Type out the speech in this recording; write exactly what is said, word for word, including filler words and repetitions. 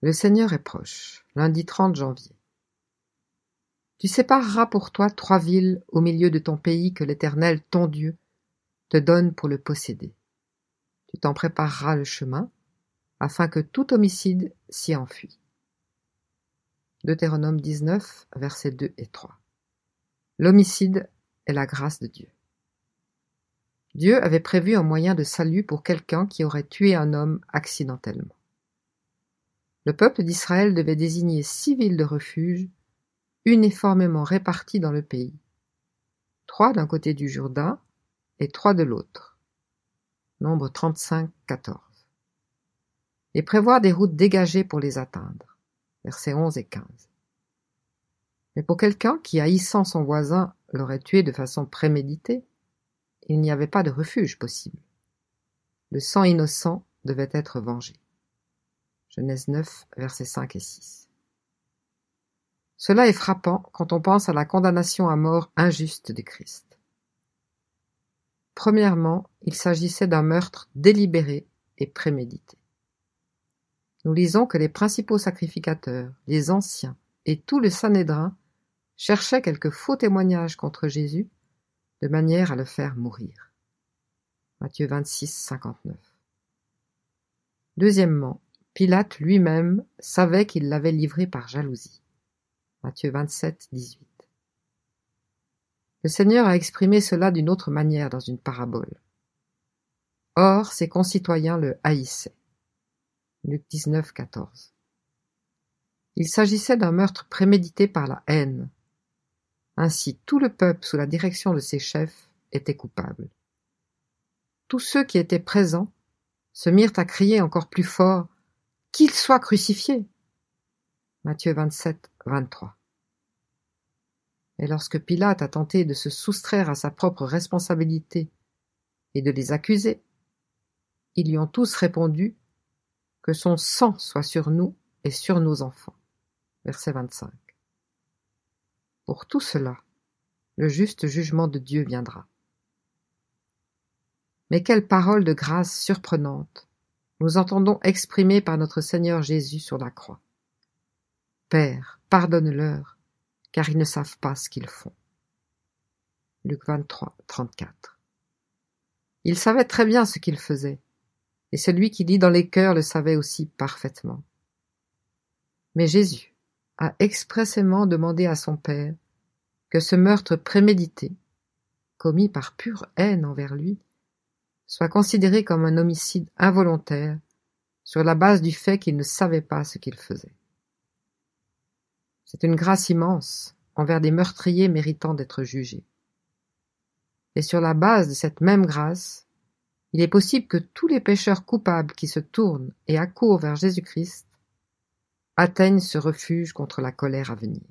Le Seigneur est proche, lundi trente janvier. Tu sépareras pour toi trois villes au milieu de ton pays que l'Éternel, ton Dieu, te donne pour le posséder. Tu t'en prépareras le chemin, afin que tout homicide s'y enfuit. Deutéronome dix-neuf, versets deux et trois. L'homicide est la grâce de Dieu. Dieu avait prévu un moyen de salut pour quelqu'un qui aurait tué un homme accidentellement. Le peuple d'Israël devait désigner six villes de refuge, uniformément réparties dans le pays, trois d'un côté du Jourdain et trois de l'autre. Nombre trente-cinq, quatorze. Et prévoir des routes dégagées pour les atteindre. Versets onze et quinze. Mais pour quelqu'un qui, haïssant son voisin, l'aurait tué de façon préméditée, il n'y avait pas de refuge possible. Le sang innocent devait être vengé. Genèse neuf, versets cinq et six. Cela est frappant quand on pense à la condamnation à mort injuste de Christ. Premièrement, il s'agissait d'un meurtre délibéré et prémédité. Nous lisons que les principaux sacrificateurs, les anciens et tout le Sanhédrin cherchaient quelques faux témoignages contre Jésus de manière à le faire mourir. Matthieu vingt-six, cinquante-neuf. Deuxièmement, Pilate lui-même savait qu'il l'avait livré par jalousie. Matthieu vingt-sept, dix-huit. Le Seigneur a exprimé cela d'une autre manière dans une parabole. Or, ses concitoyens le haïssaient. Luc dix-neuf, quatorze. Il s'agissait d'un meurtre prémédité par la haine. Ainsi, tout le peuple, sous la direction de ses chefs, était coupable. Tous ceux qui étaient présents se mirent à crier encore plus fort « Qu'il soit crucifié !» Matthieu vingt-sept, vingt-trois. Et lorsque Pilate a tenté de se soustraire à sa propre responsabilité et de les accuser, ils lui ont tous répondu « Que son sang soit sur nous et sur nos enfants » Verset vingt-cinq. Pour tout cela, le juste jugement de Dieu viendra. Mais quelle parole de grâce surprenante nous entendons exprimer par notre Seigneur Jésus sur la croix. Père, pardonne-leur, car ils ne savent pas ce qu'ils font. Luc vingt-trois, trente-quatre. Il savait très bien ce qu'il faisait, et celui qui lit dans les cœurs le savait aussi parfaitement. Mais Jésus a expressément demandé à son Père que ce meurtre prémédité, commis par pure haine envers lui, soit considéré comme un homicide involontaire sur la base du fait qu'il ne savait pas ce qu'il faisait. C'est une grâce immense envers des meurtriers méritant d'être jugés. Et sur la base de cette même grâce, il est possible que tous les pécheurs coupables qui se tournent et accourent vers Jésus-Christ atteignent ce refuge contre la colère à venir.